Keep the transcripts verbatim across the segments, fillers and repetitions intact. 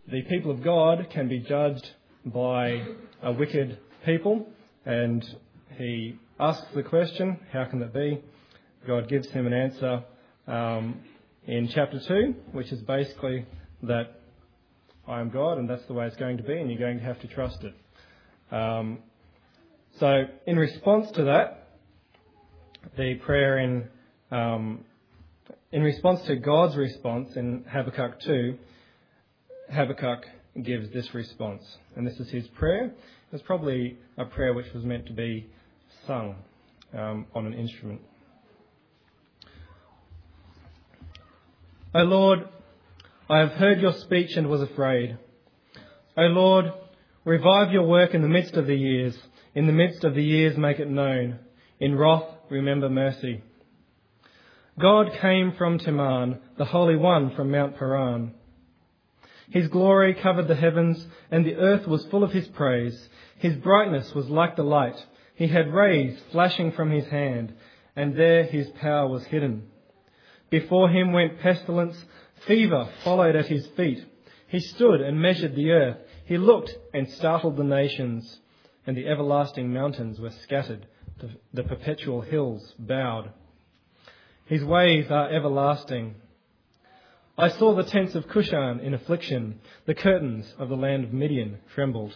the people of God can be judged by a wicked people, and he asks the question, how can that be? God gives him an answer um, in chapter two, which is basically that I am God and that's the way it's going to be, and you're going to have to trust it. Um, so in response to that, the prayer in um, in response to God's response in Habakkuk two, Habakkuk gives this response. And this is his prayer. It's probably a prayer which was meant to be sung um, on an instrument. O Lord, I have heard your speech and was afraid. O Lord, revive your work in the midst of the years. In the midst of the years make it known. In wrath remember mercy. God came from Teman, the Holy One from Mount Paran. His glory covered the heavens, and the earth was full of his praise. His brightness was like the light. He had rays flashing from his hand, and there his power was hidden. Before him went pestilence, fever followed at his feet. He stood and measured the earth. He looked and startled the nations, and the everlasting mountains were scattered. The, the perpetual hills bowed. His ways are everlasting. I saw the tents of Cushan in affliction. The curtains of the land of Midian trembled.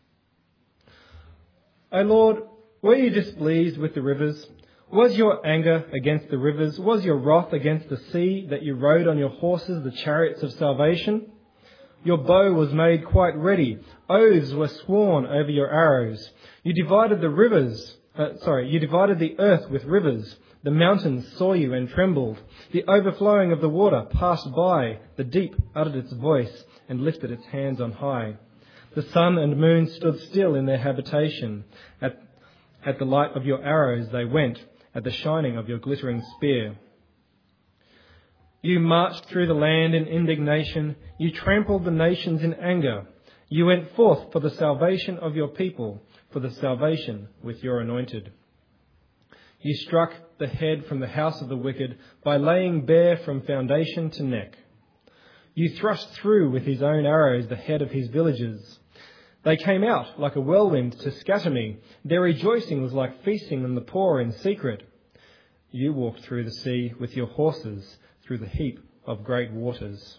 O Lord, were you displeased with the rivers? Was your anger against the rivers? Was your wrath against the sea, that you rode on your horses, the chariots of salvation? Your bow was made quite ready. Oaths were sworn over your arrows. You divided the rivers, uh, sorry, you divided the earth with rivers. The mountains saw you and trembled. The overflowing of the water passed by. The deep uttered its voice and lifted its hands on high. The sun and moon stood still in their habitation. At, at the light of your arrows they went, at the shining of your glittering spear. You marched through the land in indignation. You trampled the nations in anger. You went forth for the salvation of your people, for the salvation with your anointed. You struck the head from the house of the wicked by laying bare from foundation to neck. You thrust through with his own arrows the head of his villages. They came out like a whirlwind to scatter me. Their rejoicing was like feasting on the poor in secret. You walked through the sea with your horses, through the heap of great waters.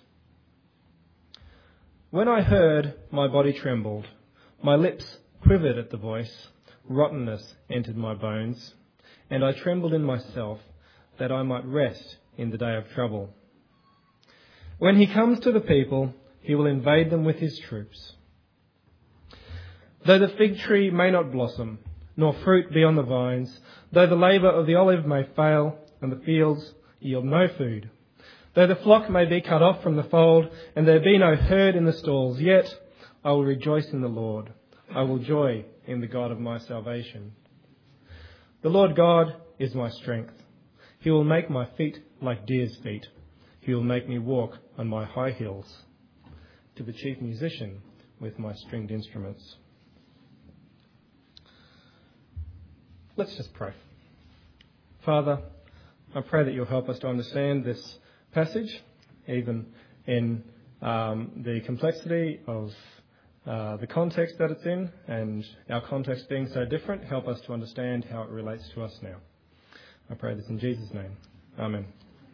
When I heard, my body trembled. My lips quivered at the voice. Rottenness entered my bones. And I trembled in myself, that I might rest in the day of trouble. When he comes to the people, he will invade them with his troops. Though the fig tree may not blossom, nor fruit be on the vines, though the labour of the olive may fail, and the fields yield no food, though the flock may be cut off from the fold, and there be no herd in the stalls, yet I will rejoice in the Lord. I will joy in the God of my salvation. The Lord God is my strength. He will make my feet like deer's feet. He will make me walk on my high hills. To the chief musician with my stringed instruments. Let's just pray. Father, I pray that you'll help us to understand this passage, even in um, the complexity of uh, the context that it's in, and our context being so different. Help us to understand how it relates to us now. I pray this in Jesus' name. Amen.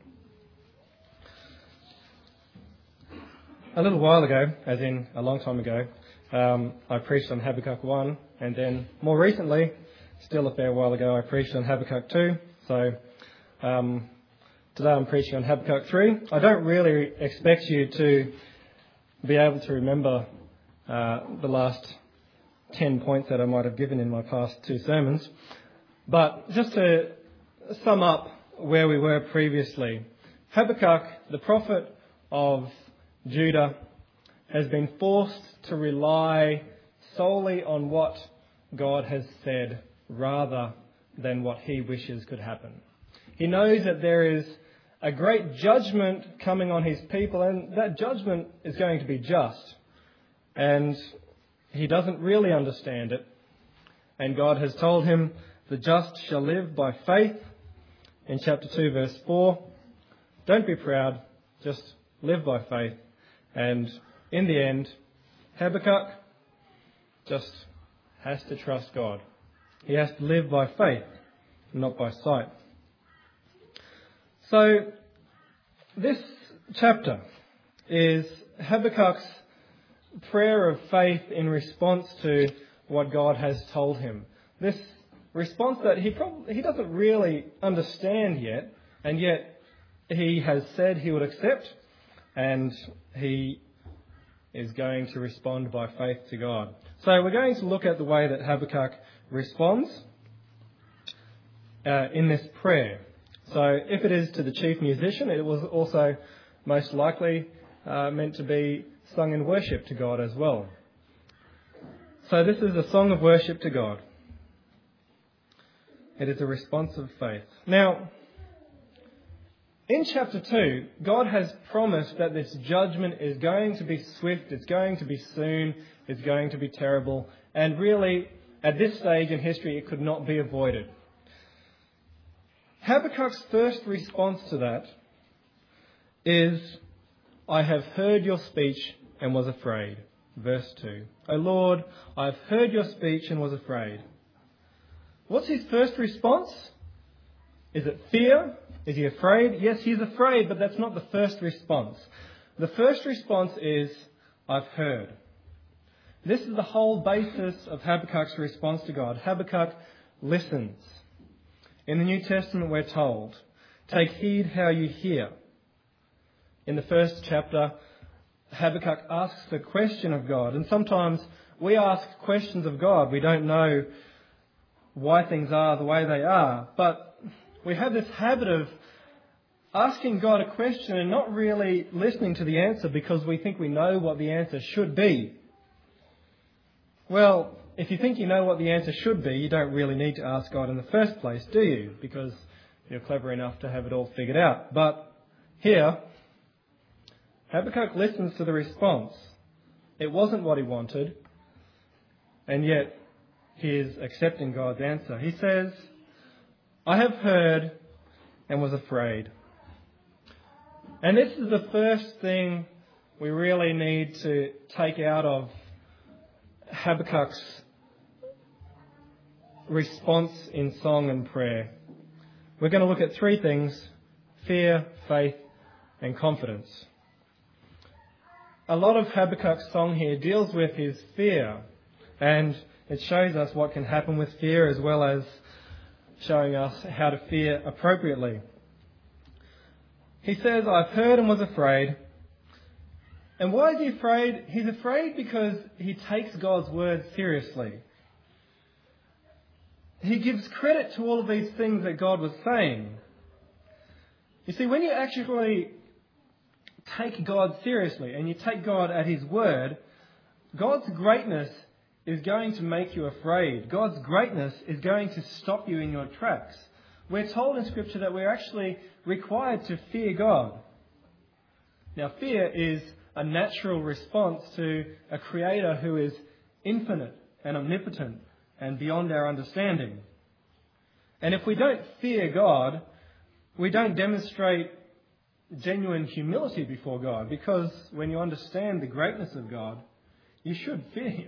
A little while ago, as in a long time ago, um, I preached on Habakkuk one, and then more recently, still a fair while ago, I preached on Habakkuk two. So um, today I'm preaching on Habakkuk three. I don't really expect you to be able to remember uh, the last ten points that I might have given in my past two sermons. But just to sum up where we were previously, Habakkuk, the prophet of Judah, has been forced to rely solely on what God has said rather than what he wishes could happen. He knows that there is a great judgment coming on his people, and that judgment is going to be just. And he doesn't really understand it. And God has told him, the just shall live by faith. In chapter two, verse four, don't be proud, just live by faith. And in the end, Habakkuk just has to trust God. He has to live by faith, not by sight. So, this chapter is Habakkuk's prayer of faith in response to what God has told him. This response that he probably he doesn't really understand yet, and yet he has said he would accept, and he is going to respond by faith to God. So we're going to look at the way that Habakkuk responds uh, in this prayer. So if it is to the chief musician, it was also most likely uh, meant to be sung in worship to God as well. So this is a song of worship to God. It is a response of faith. Now, in chapter two, God has promised that this judgment is going to be swift, it's going to be soon, it's going to be terrible, and really, at this stage in history, it could not be avoided. Habakkuk's first response to that is, I have heard your speech and was afraid. Verse two. O Lord, I have heard your speech and was afraid. What's his first response? Is it fear? Is he afraid? Yes, he's afraid, but that's not the first response. The first response is, I've heard. This is the whole basis of Habakkuk's response to God. Habakkuk listens. In the New Testament we're told, take heed how you hear. In the first chapter, Habakkuk asks a question of God, and sometimes we ask questions of God. We don't know why things are the way they are, but we have this habit of asking God a question and not really listening to the answer because we think we know what the answer should be. Well, if you think you know what the answer should be, you don't really need to ask God in the first place, do you? Because you're clever enough to have it all figured out. But here, Habakkuk listens to the response. It wasn't what he wanted, and yet he is accepting God's answer. He says, I have heard and was afraid. And this is the first thing we really need to take out of Habakkuk's response in song and prayer. We're going to look at three things: fear, faith, and confidence. A lot of Habakkuk's song here deals with his fear, and it shows us what can happen with fear as well as showing us how to fear appropriately. He says, I've heard and was afraid. And why is he afraid? He's afraid because he takes God's word seriously. He gives credit to all of these things that God was saying. You see, when you actually take God seriously and you take God at his word, God's greatness is going to make you afraid. God's greatness is going to stop you in your tracks. We're told in Scripture that we're actually required to fear God. Now, fear is a natural response to a Creator who is infinite and omnipotent and beyond our understanding. And if we don't fear God, we don't demonstrate genuine humility before God, because when you understand the greatness of God, you should fear Him.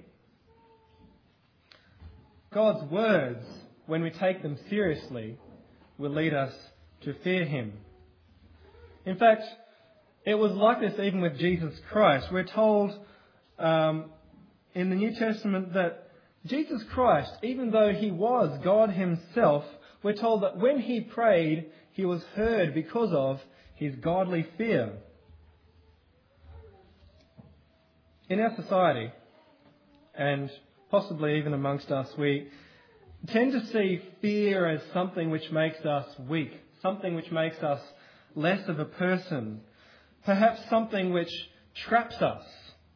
God's words, when we take them seriously, will lead us to fear Him. In fact, it was like this even with Jesus Christ. We're told um, in the New Testament that Jesus Christ, even though He was God Himself, we're told that when He prayed, He was heard because of His godly fear. In our society, and possibly even amongst us, we tend to see fear as something which makes us weak, something which makes us less of a person, perhaps something which traps us,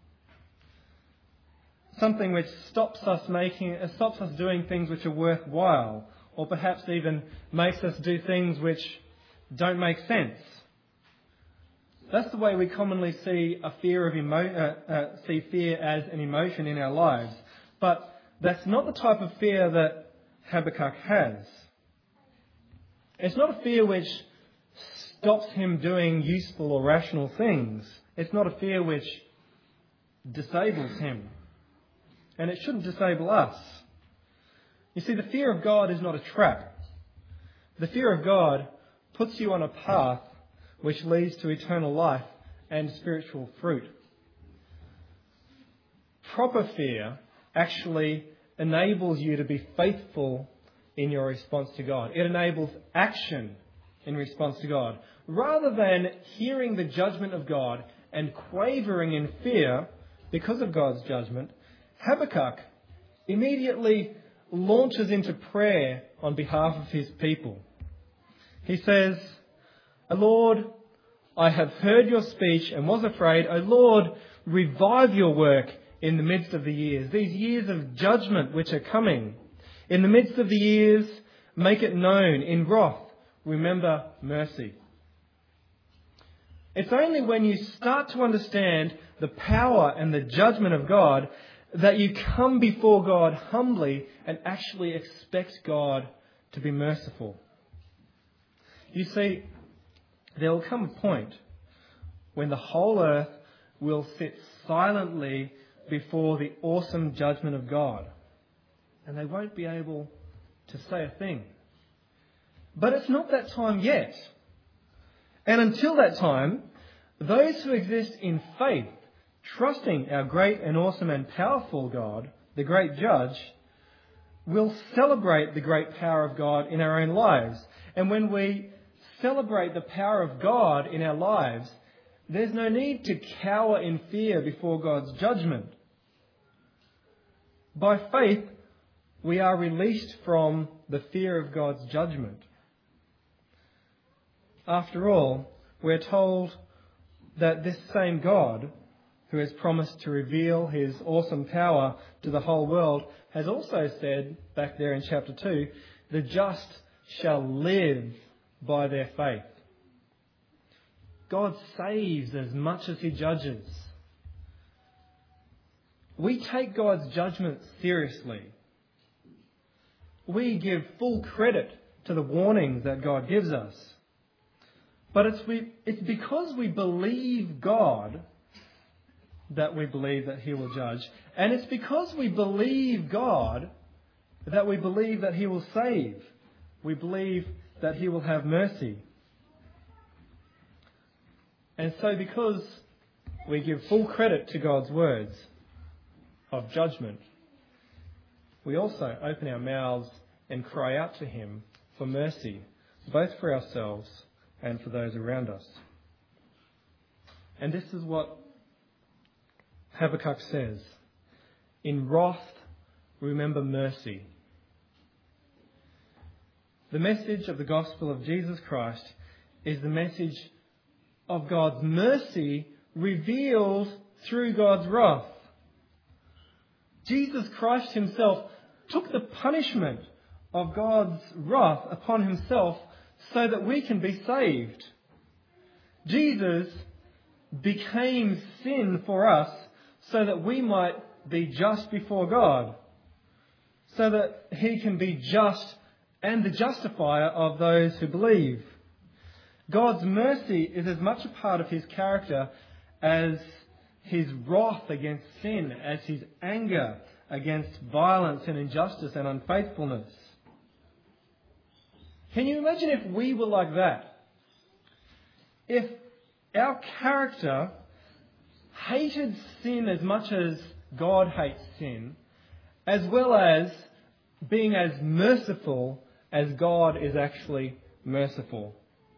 something which stops us making, uh, stops us doing things which are worthwhile, or perhaps even makes us do things which don't make sense. That's the way we commonly see a fear of emo- uh, uh, see fear as an emotion in our lives. But that's not the type of fear that Habakkuk has. It's not a fear which stops him doing useful or rational things. It's not a fear which disables him. And it shouldn't disable us. You see, the fear of God is not a trap. The fear of God puts you on a path which leads to eternal life and spiritual fruit. Proper fear actually enables you to be faithful in your response to God. It enables action in response to God. Rather than hearing the judgment of God and quavering in fear because of God's judgment, Habakkuk immediately launches into prayer on behalf of his people. He says, O Lord, I have heard your speech and was afraid. O Lord, revive your work in the midst of the years, these years of judgment which are coming. In the midst of the years, make it known. In wrath, remember mercy. It's only when you start to understand the power and the judgment of God that you come before God humbly and actually expect God to be merciful. You see, there will come a point when the whole earth will sit silently before the awesome judgment of God, and they won't be able to say a thing. But it's not that time yet. And until that time, those who exist in faith, trusting our great and awesome and powerful God, the great judge, will celebrate the great power of God in our own lives. And when we celebrate the power of God in our lives, there's no need to cower in fear before God's judgment. By faith, we are released from the fear of God's judgment. After all, we're told that this same God, who has promised to reveal his awesome power to the whole world, has also said, back there in chapter two, the just shall live by their faith. God saves as much as he judges. We take God's judgment seriously. We give full credit to the warnings that God gives us. But it's, we, it's because we believe God that we believe that he will judge. And it's because we believe God that we believe that he will save. We believe that he will have mercy. And so because we give full credit to God's words of judgment, we also open our mouths and cry out to him for mercy, both for ourselves and for those around us. And this is what Habakkuk says, in wrath, remember mercy. The message of the gospel of Jesus Christ is the message of God's mercy revealed through God's wrath. Jesus Christ himself took the punishment of God's wrath upon himself so that we can be saved. Jesus became sin for us so that we might be just before God, so that he can be just and the justifier of those who believe. God's mercy is as much a part of his character as his wrath against sin, as his anger against violence and injustice and unfaithfulness. Can you imagine if we were like that? If our character hated sin as much as God hates sin, as well as being as merciful as God is actually merciful.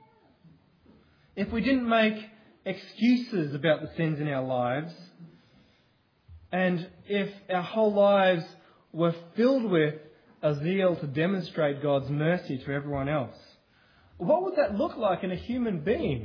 If we didn't make excuses about the sins in our lives, and if our whole lives were filled with a zeal to demonstrate God's mercy to everyone else, what would that look like in a human being?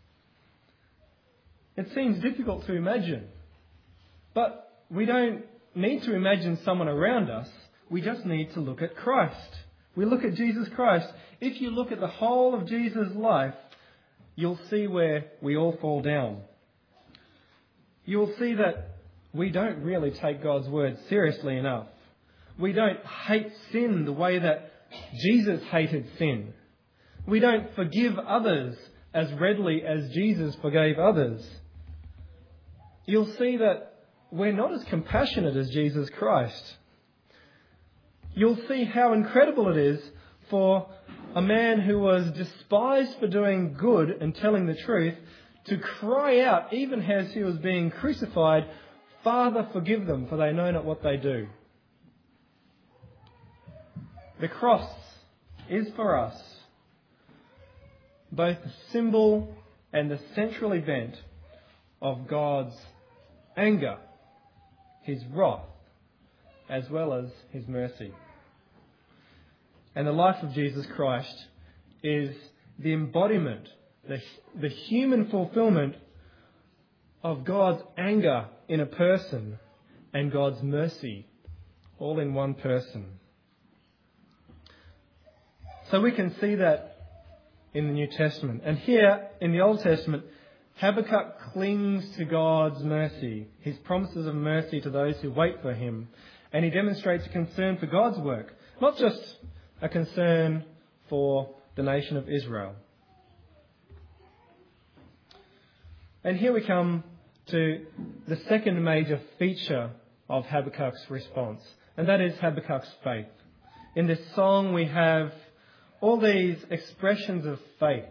It seems difficult to imagine. But we don't need to imagine someone around us. We just need to look at Christ. We look at Jesus Christ. If you look at the whole of Jesus' life, you'll see where we all fall down. You'll see that we don't really take God's word seriously enough. We don't hate sin the way that Jesus hated sin. We don't forgive others as readily as Jesus forgave others. You'll see that we're not as compassionate as Jesus Christ. You'll see how incredible it is for a man who was despised for doing good and telling the truth to cry out, even as he was being crucified, "Father, forgive them, for they know not what they do." The cross is for us both the symbol and the central event of God's anger, his wrath, as well as his mercy. And the life of Jesus Christ is the embodiment, the, the human fulfillment of God's anger in a person and God's mercy all in one person. So we can see that in the New Testament. And here in the Old Testament, Habakkuk clings to God's mercy, his promises of mercy to those who wait for him. And he demonstrates a concern for God's work, not just a concern for the nation of Israel. And here we come to the second major feature of Habakkuk's response, and that is Habakkuk's faith. In this song we have all these expressions of faith.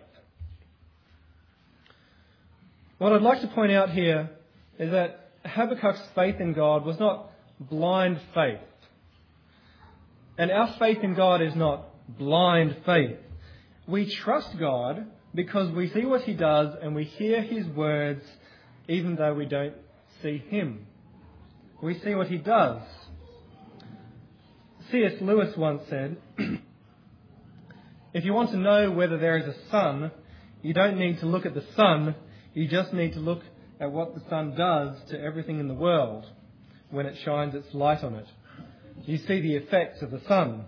What I'd like to point out here is that Habakkuk's faith in God was not blind faith. And our faith in God is not blind faith. We trust God because we see what he does and we hear his words even though we don't see him. We see what he does. C S Lewis once said, "If you want to know whether there is a sun, you don't need to look at the sun, you just need to look at what the sun does to everything in the world when it shines its light on it. You see the effects of the sun."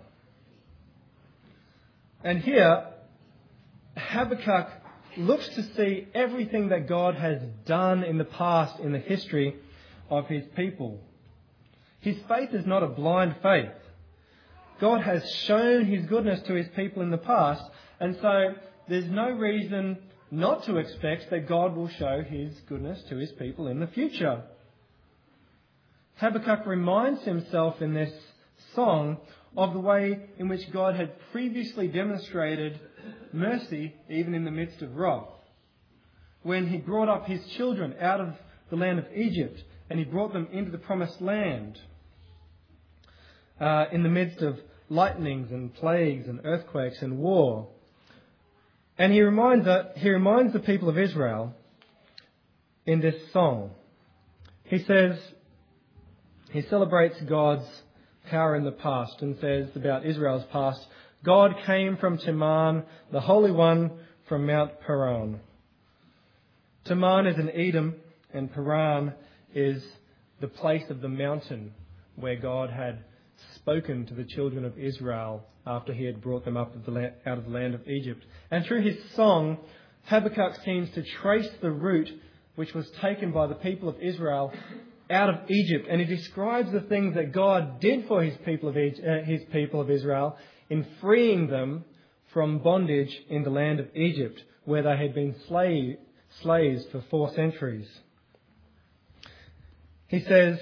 And here, Habakkuk looks to see everything that God has done in the past in the history of his people. His faith is not a blind faith. God has shown his goodness to his people in the past, and so there's no reason not to expect that God will show his goodness to his people in the future. Habakkuk reminds himself in this song of the way in which God had previously demonstrated mercy even in the midst of wrath. When he brought up his children out of the land of Egypt and he brought them into the promised land uh, in the midst of lightnings and plagues and earthquakes and war. And he reminds, that, he reminds the people of Israel in this song. He says, he celebrates God's power in the past and says about Israel's past, "God came from Teman, the Holy One from Mount Paran." Teman is in Edom and Paran is the place of the mountain where God had spoken to the children of Israel after he had brought them up of the la- out of the land of Egypt. And through his song, Habakkuk seems to trace the route which was taken by the people of Israel out of Egypt, and he describes the things that God did for his people of Egypt, uh, his people of Israel in freeing them from bondage in the land of Egypt, where they had been slave, slaves for four centuries. He says,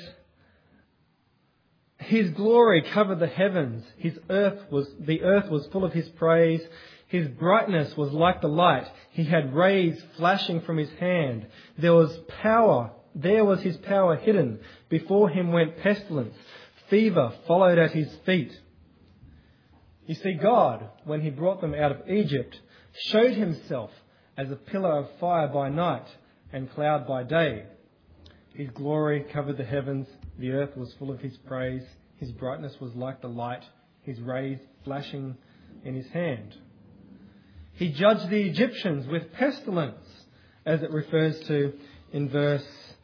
"His glory covered the heavens. His earth was the earth was full of his praise. His brightness was like the light. He had rays flashing from his hand. There was power. There was his power hidden. Before him went pestilence. Fever followed at his feet." You see, God, when he brought them out of Egypt, showed himself as a pillar of fire by night and cloud by day. His glory covered the heavens. The earth was full of his praise. His brightness was like the light. His rays flashing in his hand. He judged the Egyptians with pestilence, as it refers to in verse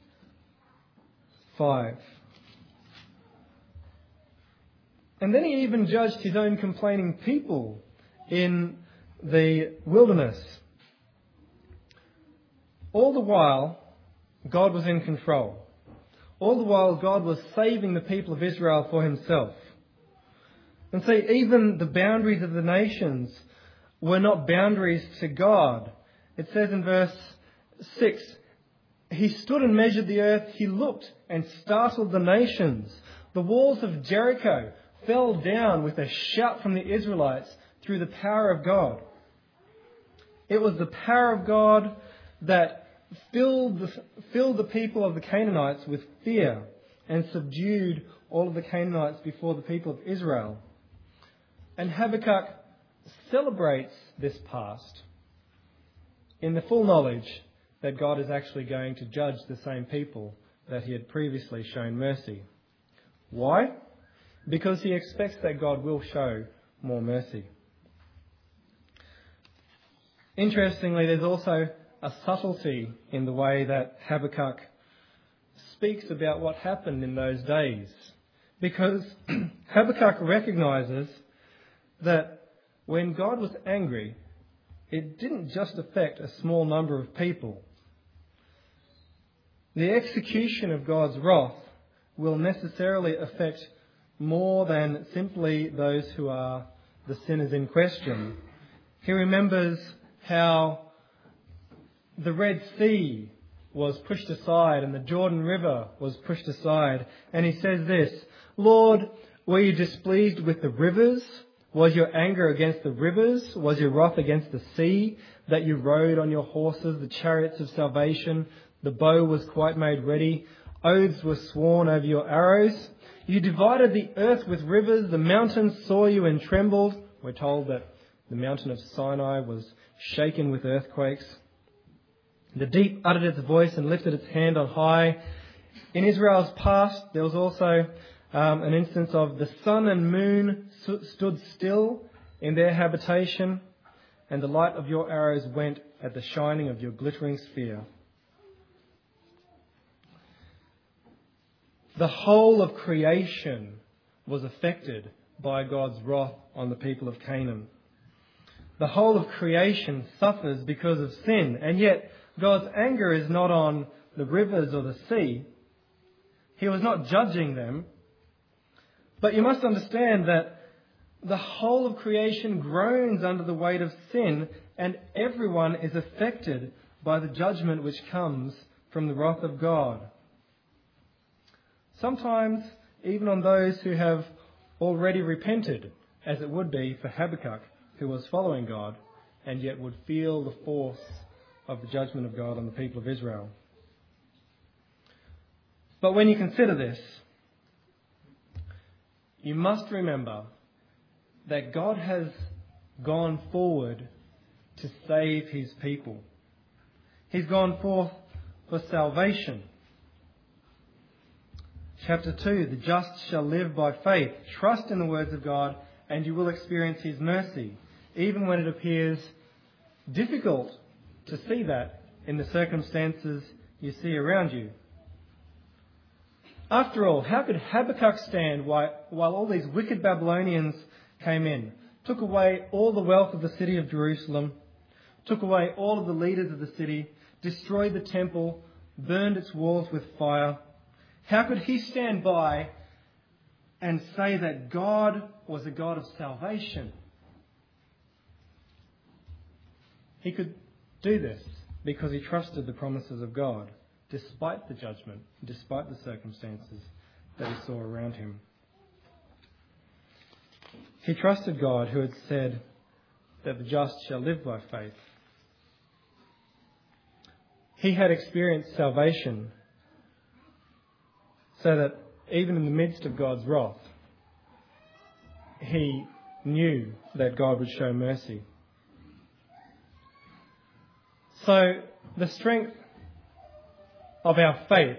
five. And then he even judged his own complaining people in the wilderness. All the while, God was in control. All the while, God was saving the people of Israel for himself. And see, even the boundaries of the nations were not boundaries to God. It says in verse six, He stood and measured the earth. He looked and startled the nations. The walls of Jericho fell down with a shout from the Israelites through the power of God. It was the power of God that filled the, filled the people of the Canaanites with fear and subdued all of the Canaanites before the people of Israel. And Habakkuk celebrates this past in the full knowledge that God is actually going to judge the same people that he had previously shown mercy. Why? Because he expects that God will show more mercy. Interestingly, there's also a subtlety in the way that Habakkuk speaks about what happened in those days. Because Habakkuk recognises that when God was angry, it didn't just affect a small number of people. The execution of God's wrath will necessarily affect more than simply those who are the sinners in question. He remembers how the Red Sea was pushed aside and the Jordan River was pushed aside. And he says this, Lord, were you displeased with the rivers? Was your anger against the rivers? Was your wrath against the sea, that you rode on your horses, the chariots of salvation? The bow was quite made ready. Oaths were sworn over your arrows. You divided the earth with rivers. The mountains saw you and trembled. We're told that the mountain of Sinai was shaken with earthquakes. The deep uttered its voice and lifted its hand on high. In Israel's past, there was also um, an instance of the sun and moon stood still in their habitation, and the light of your arrows went at the shining of your glittering spear. The whole of creation was affected by God's wrath on the people of Canaan. The whole of creation suffers because of sin, and yet God's anger is not on the rivers or the sea. He was not judging them. But you must understand that the whole of creation groans under the weight of sin, and everyone is affected by the judgment which comes from the wrath of God. Sometimes even on those who have already repented, as it would be for Habakkuk, who was following God, and yet would feel the force of the judgment of God on the people of Israel. But when you consider this, you must remember that God has gone forward to save his people. He's gone forth for salvation. Chapter two, the just shall live by faith. Trust in the words of God and you will experience his mercy, even when it appears difficult to see that in the circumstances you see around you. After all, how could Habakkuk stand while, while all these wicked Babylonians came in, took away all the wealth of the city of Jerusalem, took away all of the leaders of the city, destroyed the temple, burned its walls with fire? How could he stand by and say that God was a God of salvation? He could do this because he trusted the promises of God, despite the judgment, despite the circumstances that he saw around him. He trusted God, who had said that the just shall live by faith. He had experienced salvation so that even in the midst of God's wrath, he knew that God would show mercy. So the strength of our faith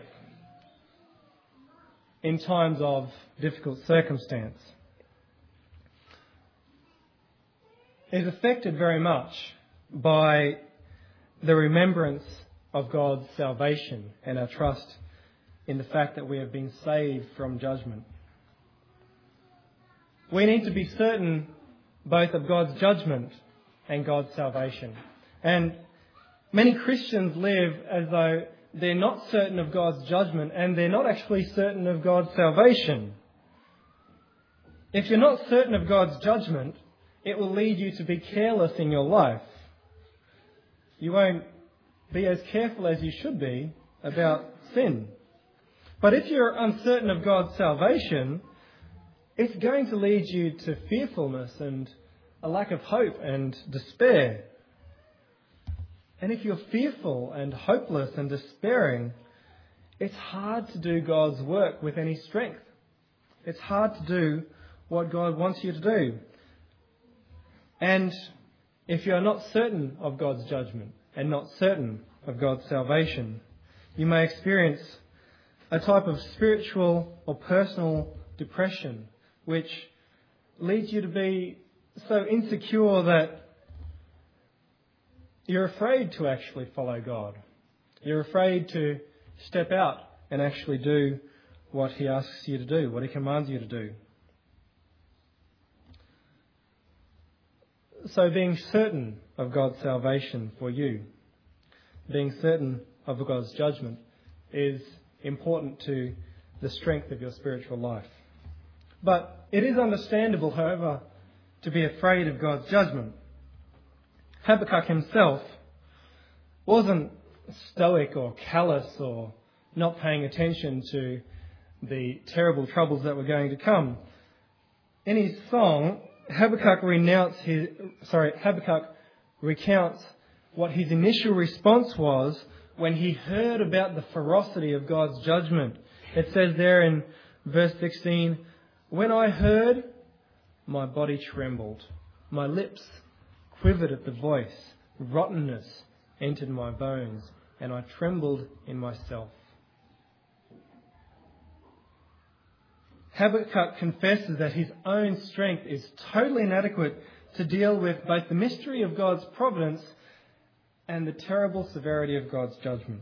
in times of difficult circumstance is affected very much by the remembrance of God's salvation and our trust in the fact that we have been saved from judgment. We need to be certain both of God's judgment and God's salvation. And many Christians live as though they're not certain of God's judgment and they're not actually certain of God's salvation. If you're not certain of God's judgment, it will lead you to be careless in your life. You won't be as careful as you should be about sin. But if you're uncertain of God's salvation, it's going to lead you to fearfulness and a lack of hope and despair. And if you're fearful and hopeless and despairing, it's hard to do God's work with any strength. It's hard to do what God wants you to do. And if you are not certain of God's judgment and not certain of God's salvation, you may experience a type of spiritual or personal depression, which leads you to be so insecure that you're afraid to actually follow God. You're afraid to step out and actually do what He asks you to do, what He commands you to do. So being certain of God's salvation for you, being certain of God's judgment, is important to the strength of your spiritual life. But it is understandable, however, to be afraid of God's judgment. Habakkuk himself wasn't stoic or callous or not paying attention to the terrible troubles that were going to come. In his song, Habakkuk renounce his, sorry, Habakkuk recounts what his initial response was when he heard about the ferocity of God's judgment. It says there in verse sixteen, "When I heard, my body trembled. My lips quivered at the voice. Rottenness entered my bones, and I trembled in myself." Habakkuk confesses that his own strength is totally inadequate to deal with both the mystery of God's providence and the terrible severity of God's judgment.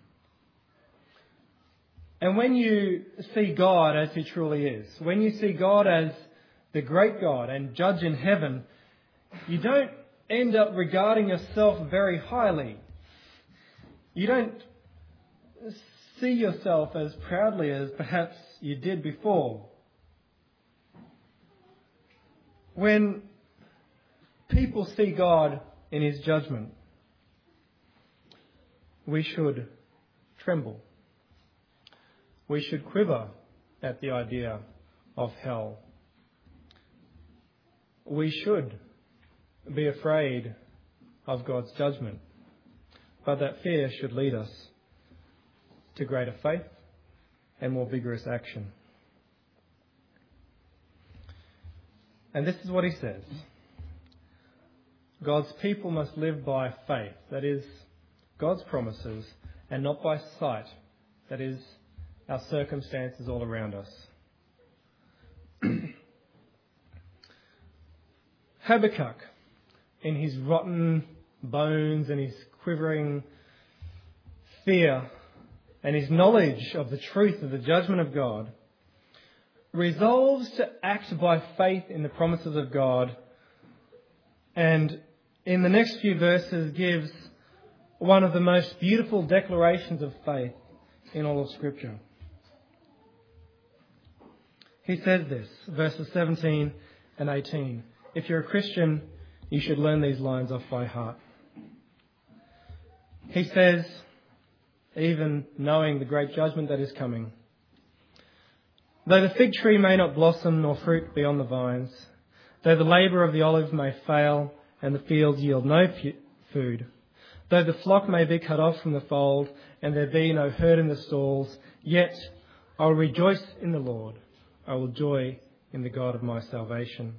And when you see God as He truly is, when you see God as the great God and judge in heaven, you don't end up regarding yourself very highly. You don't see yourself as proudly as perhaps you did before. When people see God in His judgment, we should tremble. We should quiver at the idea of hell. We should be afraid of God's judgment, but that fear should lead us to greater faith and more vigorous action. And this is what he says. God's people must live by faith, that is, God's promises, and not by sight, that is, our circumstances all around us. Habakkuk, in his rotten bones and his quivering fear and his knowledge of the truth of the judgment of God, resolves to act by faith in the promises of God, and in the next few verses gives one of the most beautiful declarations of faith in all of Scripture. He says this, verses seventeen and eighteen. If you're a Christian, you should learn these lines off by heart. He says, even knowing the great judgment that is coming, "Though the fig tree may not blossom nor fruit be on the vines, though the labour of the olive may fail and the fields yield no food, though the flock may be cut off from the fold and there be no herd in the stalls, yet I will rejoice in the Lord. I will joy in the God of my salvation."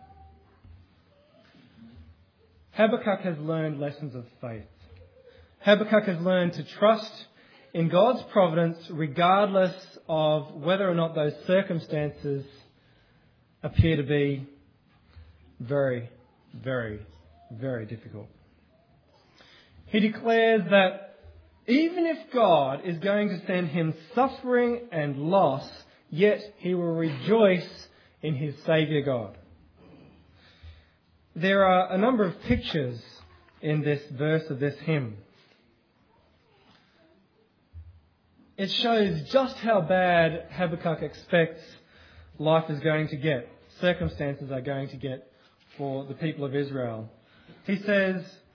Habakkuk has learned lessons of faith. Habakkuk has learned to trust in God's providence regardless of whether or not those circumstances appear to be very, very, very difficult. He declares that even if God is going to send him suffering and loss, yet he will rejoice in his Saviour God. There are a number of pictures in this verse of this hymn. It shows just how bad Habakkuk expects life is going to get, circumstances are going to get for the people of Israel. He says,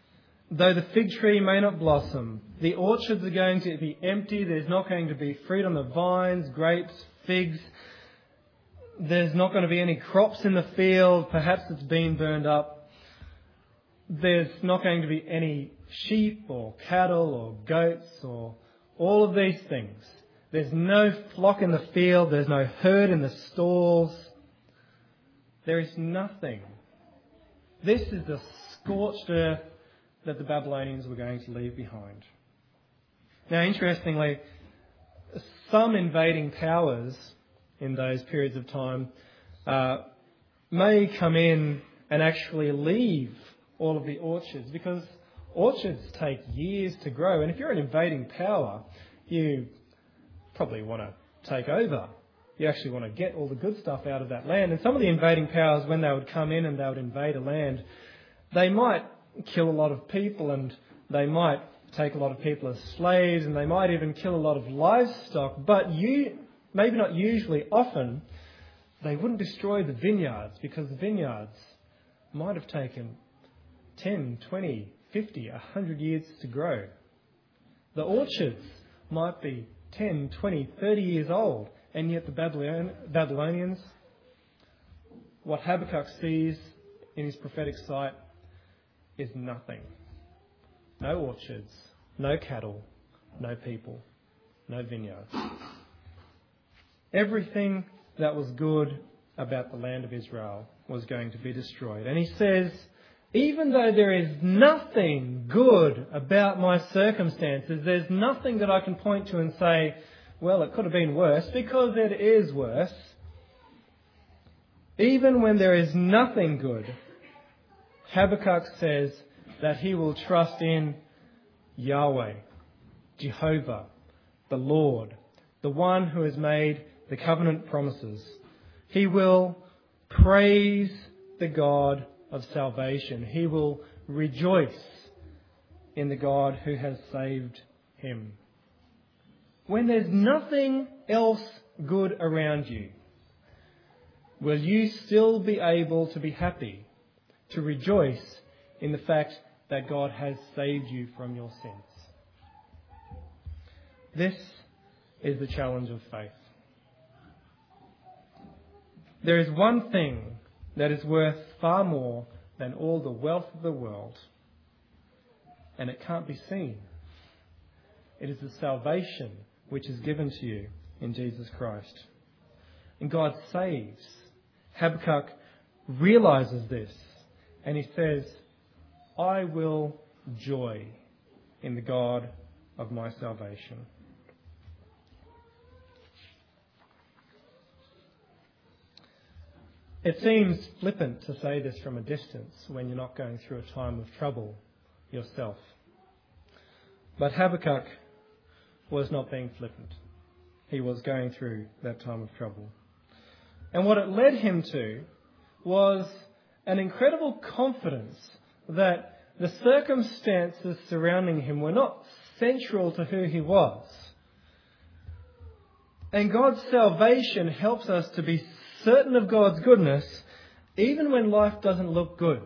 Though the fig tree may not blossom, the orchards are going to be empty, there's not going to be fruit on the vines, grapes, figs. There's not going to be any crops in the field, perhaps it's been burned up. There's not going to be any sheep or cattle or goats or all of these things. There's no flock in the field, there's no herd in the stalls. There is nothing. This is the scorched earth that the Babylonians were going to leave behind. Now, interestingly, some invading powers in those periods of time uh, may come in and actually leave all of the orchards, because orchards take years to grow, and if you're an invading power, you probably want to take over. You actually want to get all the good stuff out of that land. And some of the invading powers, when they would come in and they would invade a land, they might kill a lot of people, and they might take a lot of people as slaves, and they might even kill a lot of livestock. But you, maybe not usually, often, they wouldn't destroy the vineyards, because the vineyards might have taken ten, twenty, fifty, one hundred years to grow. The orchards might be ten, twenty, thirty years old, and yet the Babylon- Babylonians, what Habakkuk sees in his prophetic sight is nothing. No orchards, no cattle, no people, no vineyards. Everything that was good about the land of Israel was going to be destroyed. And he says, even though there is nothing good about my circumstances, there's nothing that I can point to and say, well, it could have been worse, because it is worse. Even when there is nothing good, Habakkuk says that he will trust in Yahweh, Jehovah, the Lord, the one who has made the covenant promises. He will praise the God of salvation. He will rejoice in the God who has saved him. When there's nothing else good around you, will you still be able to be happy, to rejoice in the fact that God has saved you from your sins? This is the challenge of faith. There is one thing that is worth far more than all the wealth of the world, and it can't be seen. It is the salvation which is given to you in Jesus Christ. And God saves. Habakkuk realizes this, and he says, I will joy in the God of my salvation. It seems flippant to say this from a distance when you're not going through a time of trouble yourself. But Habakkuk was not being flippant. He was going through that time of trouble. And what it led him to was an incredible confidence that the circumstances surrounding him were not central to who he was. And God's salvation helps us to be certain of God's goodness even when life doesn't look good.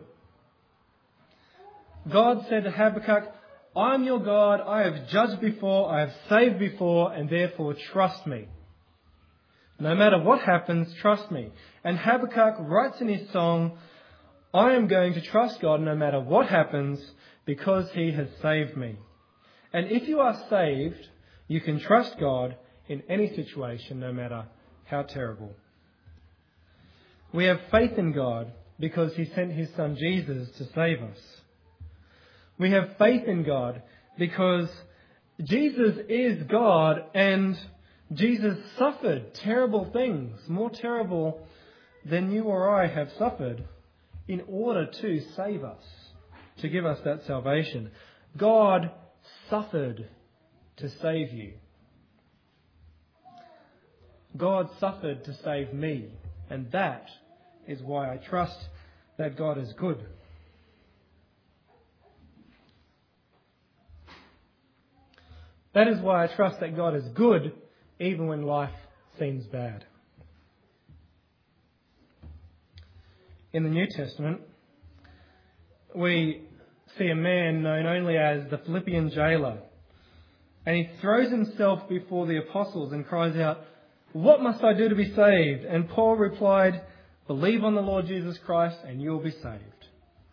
God said to Habakkuk, I'm your God, I have judged before, I have saved before, and therefore trust me. No matter what happens, trust me. And Habakkuk writes in his song, I am going to trust God no matter what happens because he has saved me. And if you are saved, you can trust God in any situation, no matter how terrible. We have faith in God because he sent his son Jesus to save us. We have faith in God because Jesus is God, and Jesus suffered terrible things, more terrible than you or I have suffered, in order to save us, to give us that salvation. God suffered to save you. God suffered to save me, and that is why I trust that God is good. That is why I trust that God is good even when life seems bad. In the New Testament, we see a man known only as the Philippian jailer. And he throws himself before the apostles and cries out, "What must I do to be saved?" And Paul replied, "Believe on the Lord Jesus Christ and you will be saved."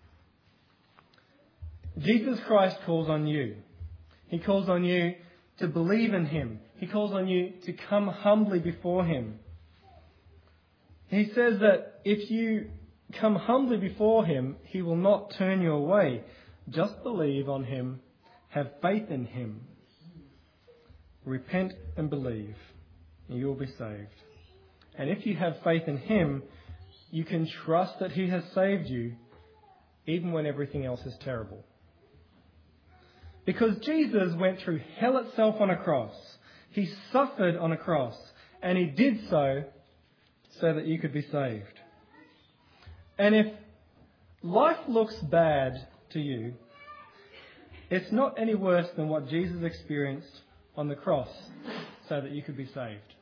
Jesus Christ calls on you. He calls on you to believe in him. He calls on you to come humbly before him. He says that if you come humbly before him, he will not turn you away. Just believe on him. Have faith in him. Repent and believe, and you will be saved. And if you have faith in him, you can trust that he has saved you, even when everything else is terrible. Because Jesus went through hell itself on a cross. He suffered on a cross, and he did so so that you could be saved. And if life looks bad to you, it's not any worse than what Jesus experienced on the cross so that you could be saved.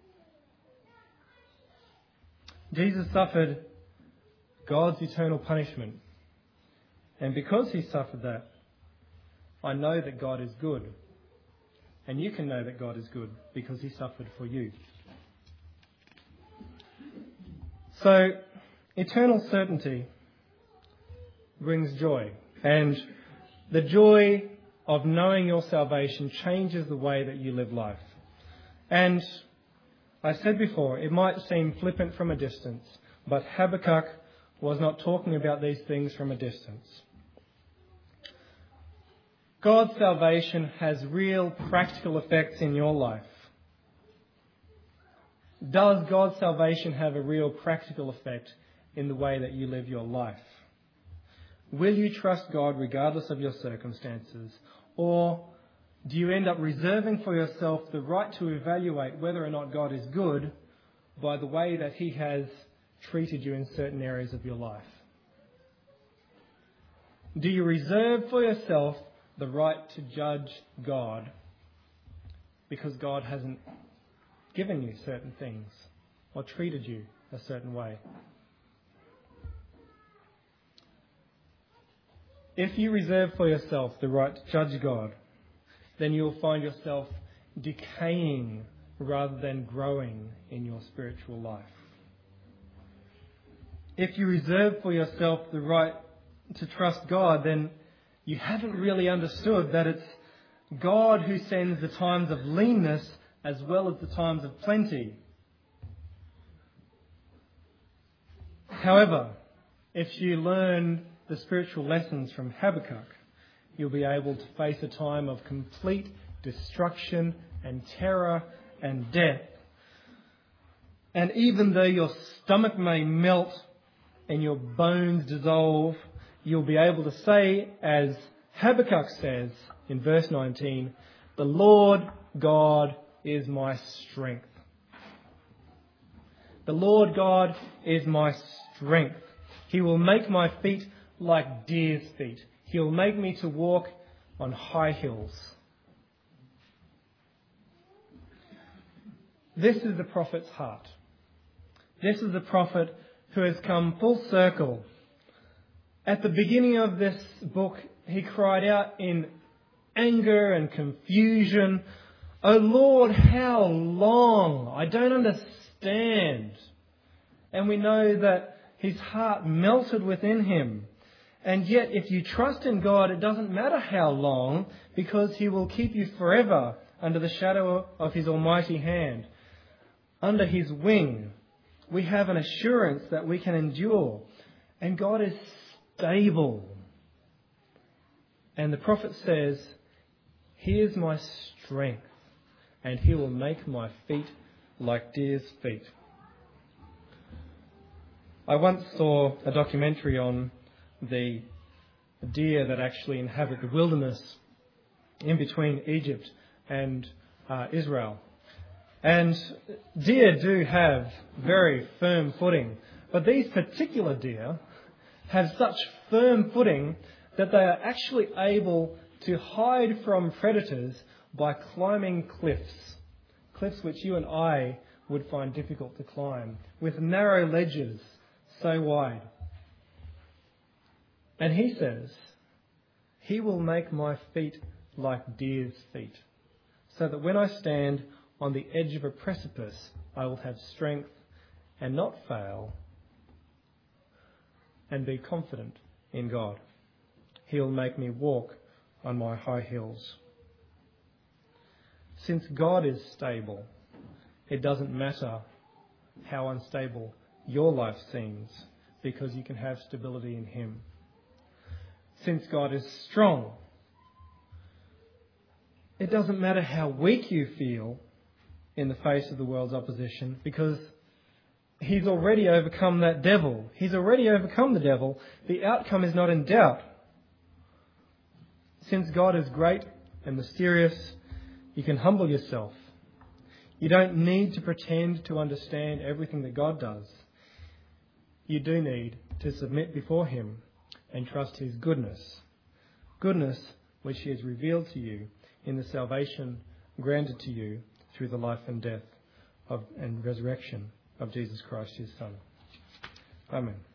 Jesus suffered God's eternal punishment. And because he suffered that, I know that God is good. And you can know that God is good because he suffered for you. So, eternal certainty brings joy. And the joy of knowing your salvation changes the way that you live life. And I said before, it might seem flippant from a distance, but Habakkuk was not talking about these things from a distance. God's salvation has real practical effects in your life. Does God's salvation have a real practical effect in the way that you live your life? Will you trust God regardless of your circumstances? Or do you end up reserving for yourself the right to evaluate whether or not God is good by the way that he has treated you in certain areas of your life? Do you reserve for yourself the right to judge God because God hasn't given you certain things or treated you a certain way? If you reserve for yourself the right to judge God, then you'll find yourself decaying rather than growing in your spiritual life. If you reserve for yourself the right to trust God, then you haven't really understood that it's God who sends the times of leanness as well as the times of plenty. However, if you learn the spiritual lessons from Habakkuk, you'll be able to face a time of complete destruction and terror and death. And even though your stomach may melt and your bones dissolve, you'll be able to say, as Habakkuk says in verse nineteen, "The Lord God is my strength." The Lord God is my strength. He will make my feet like deer's feet. He will make me to walk on high hills. This is the prophet's heart. This is the prophet who has come full circle. At the beginning of this book, he cried out in anger and confusion, "O Lord, how long? I don't understand." And we know that his heart melted within him. And yet, if you trust in God, it doesn't matter how long, because he will keep you forever under the shadow of his almighty hand. Under his wing, we have an assurance that we can endure. And God is stable. And the prophet says, "He is my strength, and he will make my feet like deer's feet." I once saw a documentary on the deer that actually inhabit the wilderness in between Egypt and uh, Israel. And deer do have very firm footing, but these particular deer have such firm footing that they are actually able to hide from predators by climbing cliffs, cliffs which you and I would find difficult to climb, with narrow ledges so wide. And he says He will make my feet like deer's feet, so that when I stand on the edge of a precipice, I will have strength and not fail, and be confident in God. He'll make me walk on my high hills. Since God is stable, it doesn't matter how unstable your life seems, because you can have stability in Him. Since God is strong, it doesn't matter how weak you feel in the face of the world's opposition, because He's already overcome that devil. He's already overcome the devil. The outcome is not in doubt. Since God is great and mysterious, you can humble yourself. You don't need to pretend to understand everything that God does. You do need to submit before Him and trust His goodness. Goodness which He has revealed to you in the salvation granted to you through the life and death of, and resurrection of Jesus Christ, His Son. Amen.